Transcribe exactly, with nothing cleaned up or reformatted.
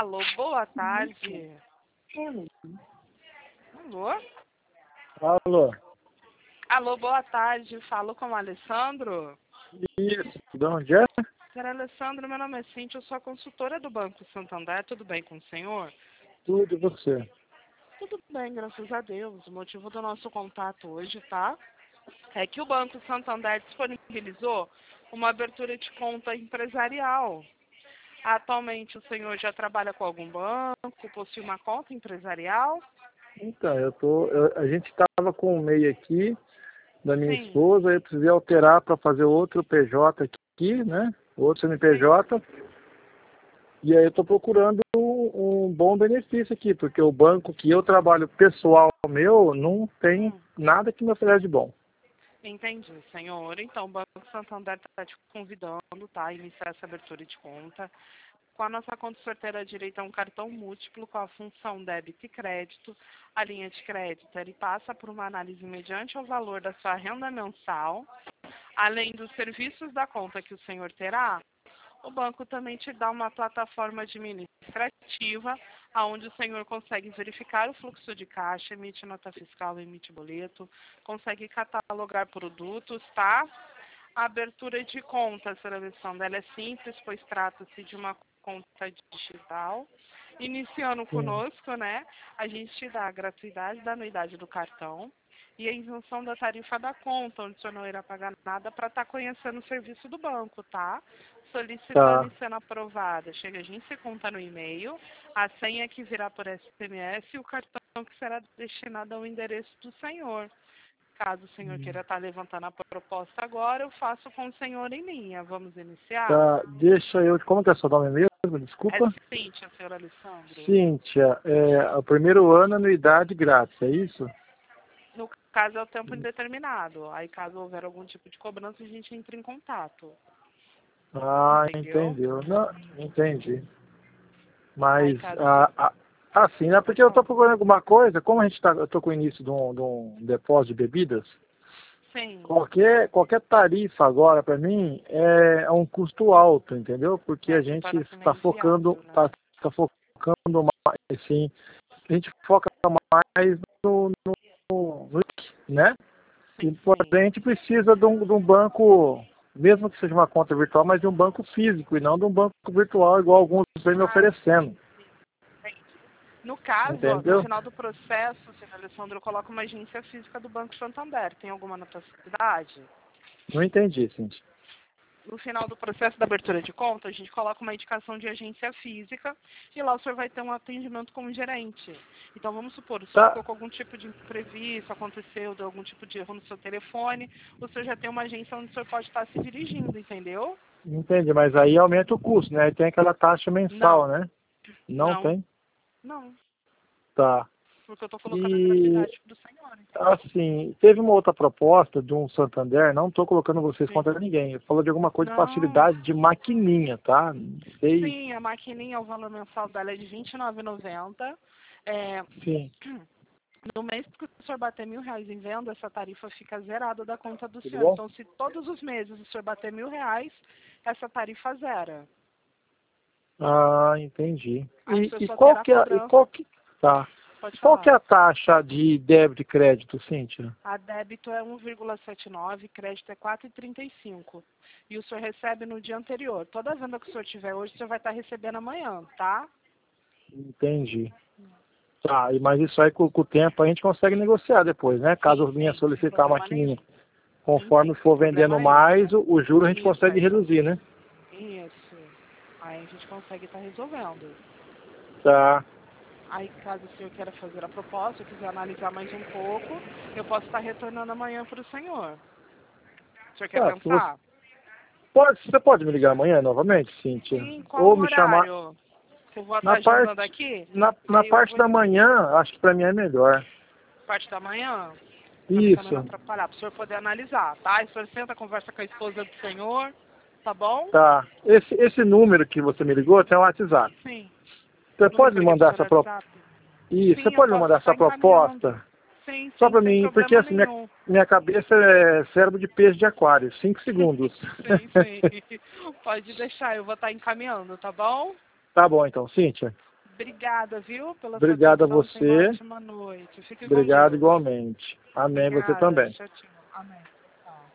Alô, boa tarde. Alô? Alô? Alô, boa tarde. Falo com o Alessandro? Isso, de onde é? Senhor Alessandro, meu nome é Cíntia, eu sou a consultora do Banco Santander. Tudo bem com o senhor? Tudo, e você? Tudo bem, graças a Deus. O motivo do nosso contato hoje, tá? É que o Banco Santander disponibilizou uma abertura de conta empresarial. Atualmente, o senhor já trabalha com algum banco, possui uma conta empresarial? Então, eu tô, eu- a gente estava com o M E I aqui, da minha Sim, esposa, eu precisei alterar para fazer outro P J aqui, né? Outro C N P J. E aí eu estou procurando um, um bom benefício aqui, porque o banco que eu trabalho pessoal meu não tem Hum, nada que me oferece de bom. entendi, senhor. Então, o Banco Santander está te convidando, tá, a iniciar essa abertura de conta. Com a nossa conta sorteira direito a um cartão múltiplo com a função débito e crédito. A linha de crédito, ele passa por uma análise mediante ao valor da sua renda mensal, além dos serviços da conta que o senhor terá. O banco também te dá uma plataforma administrativa, onde o senhor consegue verificar o fluxo de caixa, emite nota fiscal, emite boleto, consegue catalogar produtos, tá? A abertura de conta, senhora Alessandra, ela é simples, pois trata-se de uma conta digital. Iniciando Sim. conosco, né, a gente te dá a gratuidade da anuidade do cartão e a isenção da tarifa da conta, onde o senhor não irá pagar nada para estar conhecendo o serviço do banco, tá? Solicitando Tá, e sendo aprovada. Chega a agência conta no e-mail, a senha que virá por S M S e o cartão que será destinado ao endereço do senhor. Caso o senhor queira estar levantando a proposta agora, eu faço com o senhor em linha. Vamos iniciar? tá. Deixa eu... Como que é seu nome mesmo? É Desculpa. Cíntia, senhor Alessandro. Cíntia, é, o primeiro ano, anuidade grátis, é isso? No caso, é o tempo indeterminado. Aí, caso houver algum tipo de cobrança, a gente entra em contato. Ah, Entendeu? entendeu. Não, entendi. Aí, Mas, caso... ah, ah, assim, né? Pode Porque eu estou falar. procurando alguma coisa, como a gente tá, eu estou com o início de um, de um depósito de bebidas, Sim. qualquer, qualquer tarifa agora, para mim, é, é um custo alto, entendeu? Porque É, a se gente torna está também focando, inviável, né? tá, tá focando mais, assim, a gente foca mais no, no, no né? E, Sim, porém, a sim. gente precisa de um, de um banco, mesmo que seja uma conta virtual, mas de um banco físico e não de um banco virtual igual alguns vêm me Ah, oferecendo. no caso, ó, no Entendeu? final do processo, senhor Alessandro, eu coloco uma agência física do Banco Santander. Tem alguma na tua cidade? Não entendi, Cintia. No final do processo da abertura de conta, a gente coloca uma indicação de agência física e lá o senhor vai ter um atendimento com o gerente. Então, vamos supor, o senhor Tá, ficou com algum tipo de imprevisto, aconteceu, deu algum tipo de erro no seu telefone, o senhor já tem uma agência onde o senhor pode estar se dirigindo, entendeu? entendi, mas aí aumenta o custo, né? Aí tem aquela taxa mensal, Não, né? Não não, tem? não, Tá. porque eu estou colocando a E, gratuidade do senhor, entendeu? assim, teve uma outra proposta de um Santander, não estou colocando vocês Sim. contra ninguém, falou de alguma coisa de Não, facilidade de maquininha, tá? Não sei, sim, a maquininha, o valor mensal dela é de vinte e nove reais e noventa centavos. É, sim. no mês que o senhor bater mil reais em venda, essa tarifa fica zerada da conta do Tudo senhor. bom? Então, se todos os meses o senhor bater mil reais, essa tarifa zera. Ah, entendi. Aí o E, senhor e só qual terá que é, e cobrança. qual que, tá. Pode Qual que é falar. a taxa de débito e crédito, Cíntia? A débito é um vírgula setenta e nove, crédito é quatro vírgula trinta e cinco. E o senhor recebe no dia anterior. Toda venda que o senhor tiver hoje, o senhor vai estar recebendo amanhã, tá? Entendi. Tá, e- mas isso aí com, com o tempo a gente consegue negociar depois, né? Caso Sim, eu venha sim, sem solicitar a problema maquininha. nenhum. Sim, Conforme sim, sem for vendendo problema nenhum. mais, o, o juro a gente Isso, consegue aí. reduzir, né? Isso. Aí a gente consegue estar resolvendo. Tá. Aí, caso o senhor queira fazer a proposta, quiser analisar mais um pouco, eu posso estar retornando amanhã para o senhor. O senhor quer Tá, se você, pensar? pode, você pode me ligar amanhã novamente, Cíntia? Sim, qual Ou o me chamar horário? Que eu vou estar na agendando parte, aqui, na, na aí eu parte vou... da manhã, acho que pra mim é melhor. Parte da manhã, para mim também não Isso. atrapalhar, para o senhor poder analisar, tá? Aí o senhor senta, conversa com a esposa do senhor, tá bom? Tá. Esse, esse número que você me ligou tem o WhatsApp. Sim. Você Número pode que eu me liguei para o mandar senhor essa proposta? WhatsApp? Isso, você Sim, eu pode me posso mandar essa estar encaminhando. proposta? Sim, Só sim, pra sem mim, porque problema assim, minha, nenhum. minha cabeça é cérebro de peixe de aquário, cinco segundos. Sim, sim. Pode deixar, eu vou estar encaminhando, tá bom? Tá bom então, Cíntia. Obrigada, viu? Pela Obrigado a sua atenção. você. Uma ótima noite. Fique com Obrigado Deus. igualmente. Amém. Obrigada. Você também. Tchau, tchau. Amém.